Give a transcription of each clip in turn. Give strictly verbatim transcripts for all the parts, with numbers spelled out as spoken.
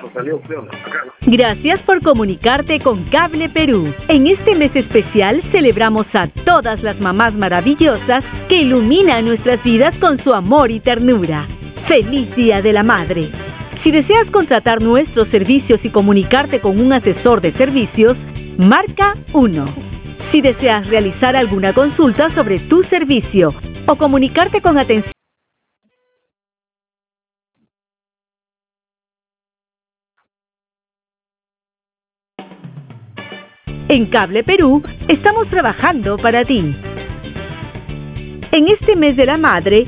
Gracias por comunicarte con Cable Perú. En este mes especial celebramos a todas las mamás maravillosas que iluminan nuestras vidas con su amor y ternura. ¡Feliz Día de la Madre! Si deseas contratar nuestros servicios y comunicarte con un asesor de servicios, marca uno. Si deseas realizar alguna consulta sobre tu servicio o comunicarte con atención en Cable Perú, estamos trabajando para ti. En este mes de la madre...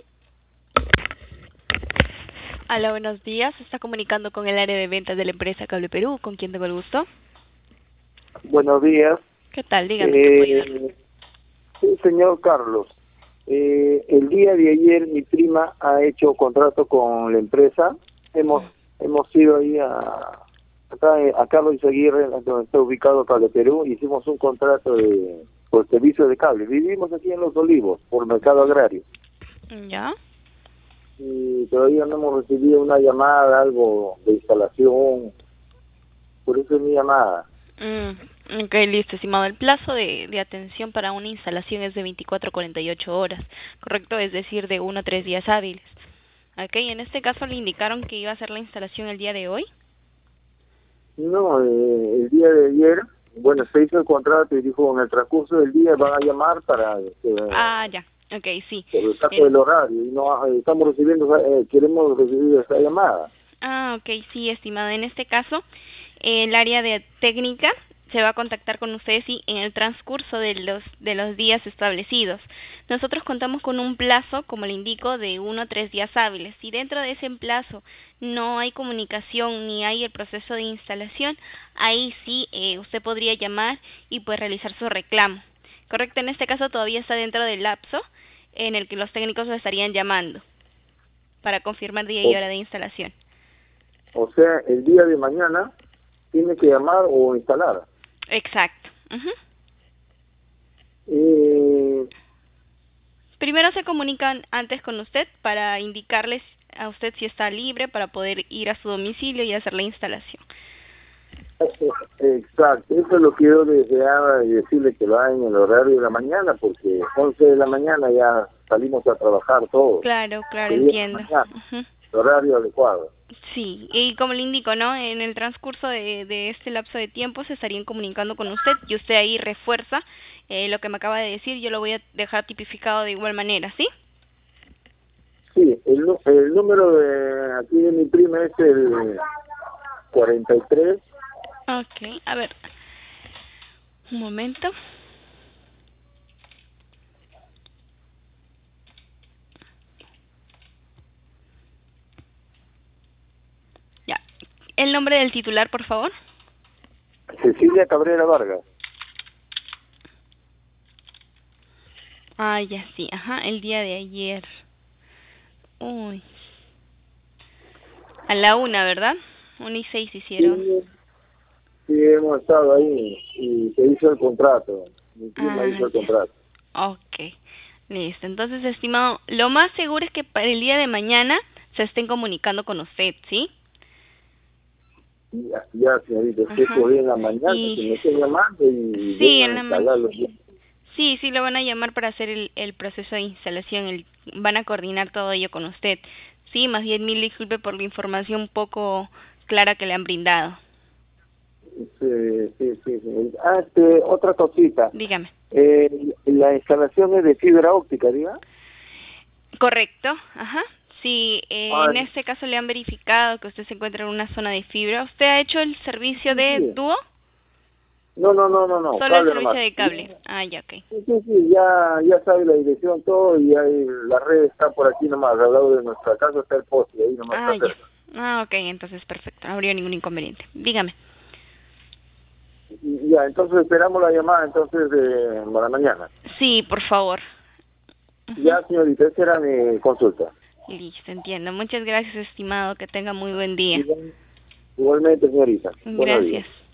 Hola, buenos días. Se está comunicando con el área de ventas de la empresa Cable Perú. ¿Con quién tengo el gusto? Buenos días. ¿Qué tal? Dígame. Eh, sí, señor Carlos. Eh, el día de ayer mi prima ha hecho contrato con la empresa. Hemos hemos ido ahí a, acá, a Carlos Izaguirre, donde está ubicado Cable Perú. Hicimos un contrato de por servicio de cable. Vivimos aquí en Los Olivos, por Mercado Agrario. ¿Ya? Y todavía no hemos recibido una llamada, algo de instalación. Por eso es mi llamada. Mm, ok, listo, estimado. El plazo de, de atención para una instalación es de veinticuatro a cuarenta y ocho horas, ¿correcto? Es decir, de uno a tres días hábiles. Ok, en este caso le indicaron que iba a hacer la instalación el día de hoy. No, eh, el día de ayer, bueno, se hizo el contrato y dijo en el transcurso del día van a llamar para... Eh, ah, ya. Ok, sí. Por el caso Eh, del horario, y no eh, estamos recibiendo, eh, queremos recibir esa llamada. Ah, ok, sí, estimado. En este caso, eh, el área de técnica se va a contactar con ustedes y en el transcurso de los de los días establecidos. Nosotros contamos con un plazo, como le indico, de uno a tres días hábiles. Si dentro de ese plazo no hay comunicación ni hay el proceso de instalación, ahí sí eh, usted podría llamar y pues realizar su reclamo. Correcto, en este caso todavía está dentro del lapso en el que los técnicos lo estarían llamando para confirmar día y hora de instalación. O sea, el día de mañana tiene que llamar o instalar. Exacto. Uh-huh. eh... Primero se comunican antes con usted para indicarles a usted si está libre para poder ir a su domicilio y hacer la instalación. Exacto, eso es lo que yo deseaba y decirle que lo hagan en el horario de la mañana, porque once de la mañana ya salimos a trabajar todos. Claro, claro, el entiendo. Uh-huh. El horario adecuado. Sí, y como le indico, ¿no? En el transcurso de, de este lapso de tiempo se estarían comunicando con usted y usted ahí refuerza eh, lo que me acaba de decir. Yo lo voy a dejar tipificado de igual manera, ¿sí? Sí, el, el número de aquí de mi prima es el cuarenta y tres. Ok, a ver, un momento. Ya, el nombre del titular, por favor. Cecilia Cabrera Vargas. Ah, ya sí, ajá, el día de ayer. Uy. A la una, ¿verdad? Una y seis hicieron. Sí, sí, hemos estado ahí y se hizo el contrato. Mi prima ah, hizo el ya. contrato. Ok, listo. Entonces, estimado, lo más seguro es que para el día de mañana se estén comunicando con usted, ¿sí? Ya, ya señorita, usted podría en la mañana, y... que me esté llamando y sí, vengan en a la mañana. instalarlo. Sí, sí, lo van a llamar para hacer el, el proceso de instalación, el, van a coordinar todo ello con usted. Sí, más bien mil disculpe por la información poco clara que le han brindado. Sí, sí, sí. sí. Ah, este, otra cosita. Dígame. Eh, la instalación es de fibra óptica, ¿diga? Correcto, ajá. Sí, eh, Ah, en este caso le han verificado que usted se encuentra en una zona de fibra. ¿Usted ha hecho el servicio de sí. dúo? No, no, no, no, no. Solo Cable el servicio nomás. de cable. Ah, ya, ok. Sí, sí, sí, ya, ya sabe la dirección, todo, y ahí la red está por aquí nomás, al lado de nuestra casa está el poste, ahí nomás Ah, está ya. cerca. Ah, ok, entonces perfecto, no habría ningún inconveniente. Dígame. Y ya, entonces esperamos la llamada entonces de para mañana. Sí, por favor. Uh-huh. Ya, señorita, esa era mi consulta. Listo, entiendo. Muchas gracias, estimado. Que tenga muy buen día. Igualmente, señorita. Buenos días. Gracias.